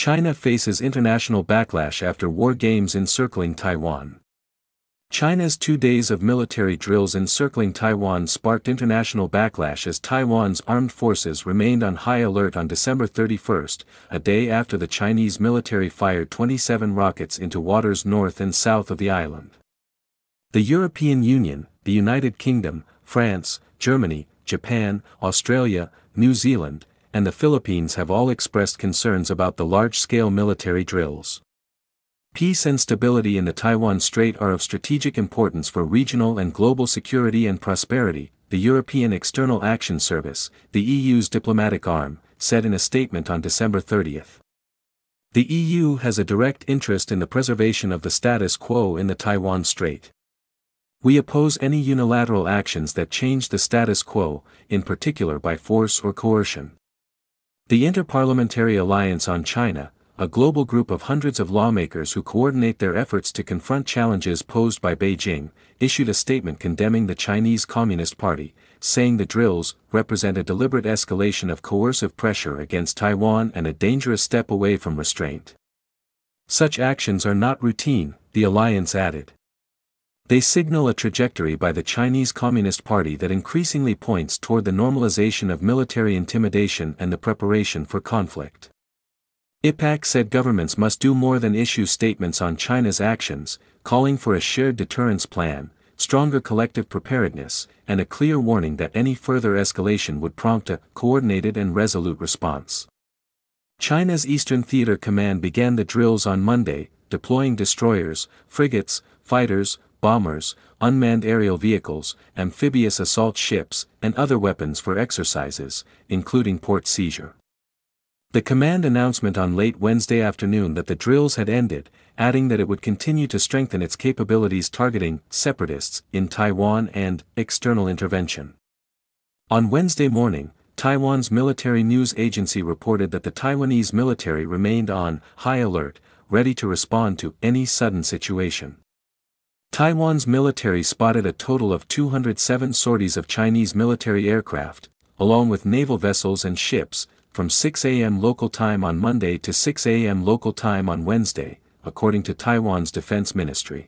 China faces international backlash after war games encircling Taiwan. China's 2 days of military drills encircling Taiwan sparked international backlash as Taiwan's armed forces remained on high alert on December 31, a day after the Chinese military fired 27 rockets into waters north and south of the island. The European Union, the United Kingdom, France, Germany, Japan, Australia, New Zealand, and the Philippines have all expressed concerns about the large-scale military drills. Peace and stability in the Taiwan Strait are of strategic importance for regional and global security and prosperity, the European External Action Service, the EU's diplomatic arm, said in a statement on December 30. The EU has a direct interest in the preservation of the status quo in the Taiwan Strait. We oppose any unilateral actions that change the status quo, in particular by force or coercion. The Interparliamentary Alliance on China, a global group of hundreds of lawmakers who coordinate their efforts to confront challenges posed by Beijing, issued a statement condemning the Chinese Communist Party, saying the drills represent a deliberate escalation of coercive pressure against Taiwan and a dangerous step away from restraint. Such actions are not routine, the alliance added. They signal a trajectory by the Chinese Communist Party that increasingly points toward the normalization of military intimidation and the preparation for conflict. IPAC said governments must do more than issue statements on China's actions, calling for a shared deterrence plan, stronger collective preparedness, and a clear warning that any further escalation would prompt a coordinated and resolute response. China's Eastern Theater Command began the drills on Monday, deploying destroyers, frigates, fighters, bombers, unmanned aerial vehicles, amphibious assault ships, and other weapons for exercises, including port seizure. The command announcement on late Wednesday afternoon that the drills had ended, adding that it would continue to strengthen its capabilities targeting separatists in Taiwan and external intervention. On Wednesday morning, Taiwan's military news agency reported that the Taiwanese military remained on high alert, ready to respond to any sudden situation. Taiwan's military spotted a total of 207 sorties of Chinese military aircraft, along with naval vessels and ships, from 6 a.m. local time on Monday to 6 a.m. local time on Wednesday, according to Taiwan's Defense Ministry.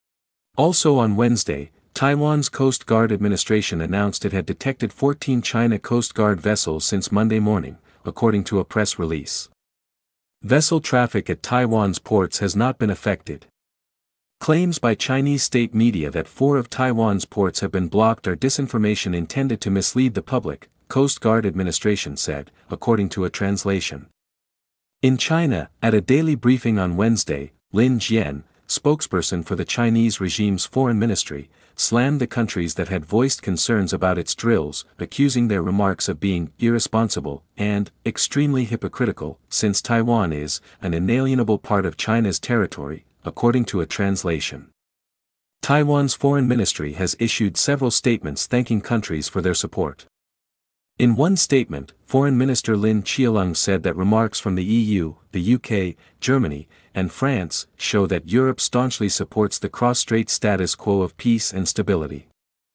Also on Wednesday, Taiwan's Coast Guard Administration announced it had detected 14 China Coast Guard vessels since Monday morning, according to a press release. Vessel traffic at Taiwan's ports has not been affected. Claims by Chinese state media that 4 of Taiwan's ports have been blocked are disinformation intended to mislead the public, Coast Guard Administration said, according to a translation. In China, at a daily briefing on Wednesday, Lin Jian, spokesperson for the Chinese regime's foreign ministry, slammed the countries that had voiced concerns about its drills, accusing their remarks of being irresponsible and extremely hypocritical, since Taiwan is an inalienable part of China's territory, according to a translation. Taiwan's foreign ministry has issued several statements thanking countries for their support. In one statement, Foreign Minister Lin Qialong said that remarks from the EU, the UK, Germany, and France show that Europe staunchly supports the cross-strait status quo of peace and stability.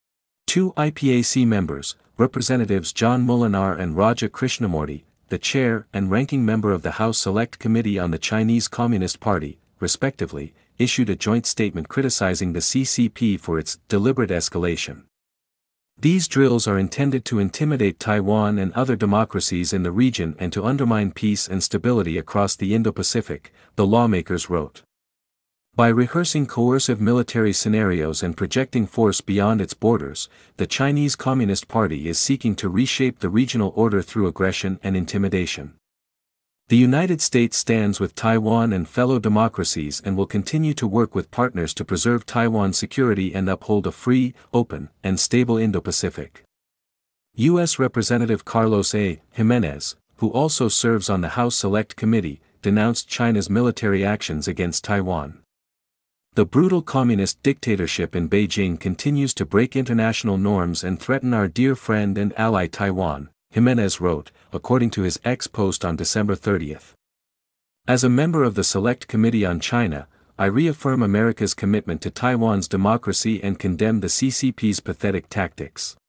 2 IPAC members, Representatives John Molinar and Raja Krishnamurti, the chair and ranking member of the House Select Committee on the Chinese Communist Party, respectively, issued a joint statement criticizing the CCP for its deliberate escalation. These drills are intended to intimidate Taiwan and other democracies in the region and to undermine peace and stability across the Indo-Pacific, the lawmakers wrote. By rehearsing coercive military scenarios and projecting force beyond its borders, the Chinese Communist Party is seeking to reshape the regional order through aggression and intimidation. The United States stands with Taiwan and fellow democracies and will continue to work with partners to preserve Taiwan's security and uphold a free, open, and stable Indo-Pacific. U.S. Representative Carlos A. Jimenez, who also serves on the House Select Committee, denounced China's military actions against Taiwan. The brutal communist dictatorship in Beijing continues to break international norms and threaten our dear friend and ally Taiwan, Jimenez wrote, according to his X post on December 30. As a member of the Select Committee on China, I reaffirm America's commitment to Taiwan's democracy and condemn the CCP's pathetic tactics.